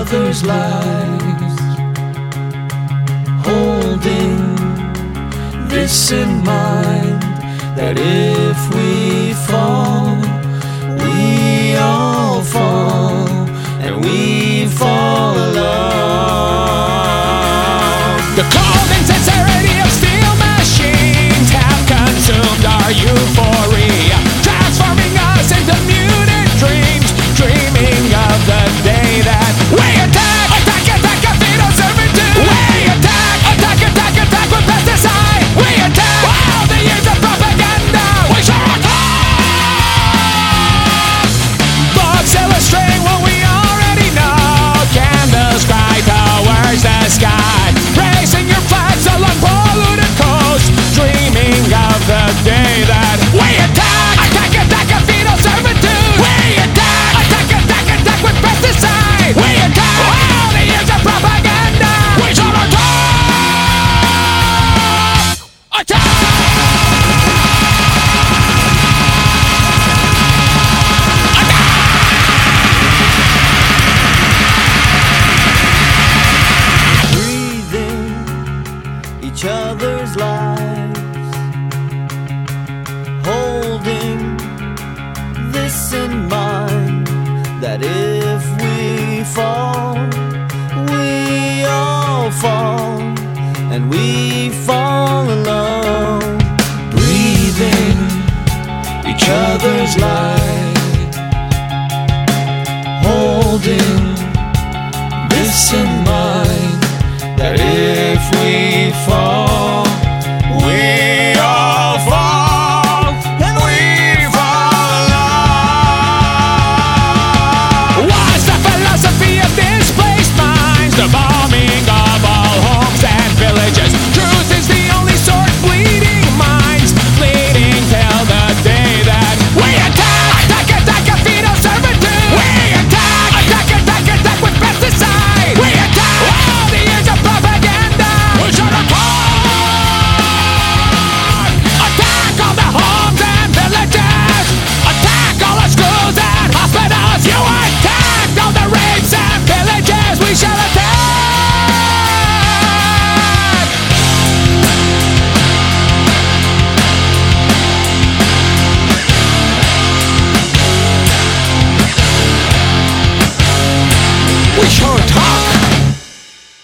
other's lives, holding this in mind, that if we fall, we all fall, and we fall alone. The cold insincerity of steel machines have consumed our euphoria, transforming us into muted dreams, dreaming of the day that we attack, attack, attack, fetal servitude. We attack, attack, attack, attack with pesticide. We attack all the years of propaganda. We shall attack. Books illustrating what we already know, candles cry towards the sky, raising your flags along polluted coast, dreaming of the day that we attack, attack, attack, fetal servitude. We attack, attack, attack, attack with pesticide. We attack all the years of propaganda. We shall attack, attack. Breathing each other's lives, holding this in mind, that if we fall, we all fall, and we fall alone. Breathing each other's lives, holding this in mind, that if we fall, we all fall, and we fall alone. What's the philosophy of displaced minds? The bombing of all homes and villages. Truth is the only sword bleeding minds, bleeding till the day that we attack, attack, attack, fetal servitude. We attack, attack, attack, attack with pesticide. We attack all the years of propaganda. We should attack, attack all the homes and villages, attack all the schools and hospitals. You attack all the rapes and pillages. We shall attack. We shall attack.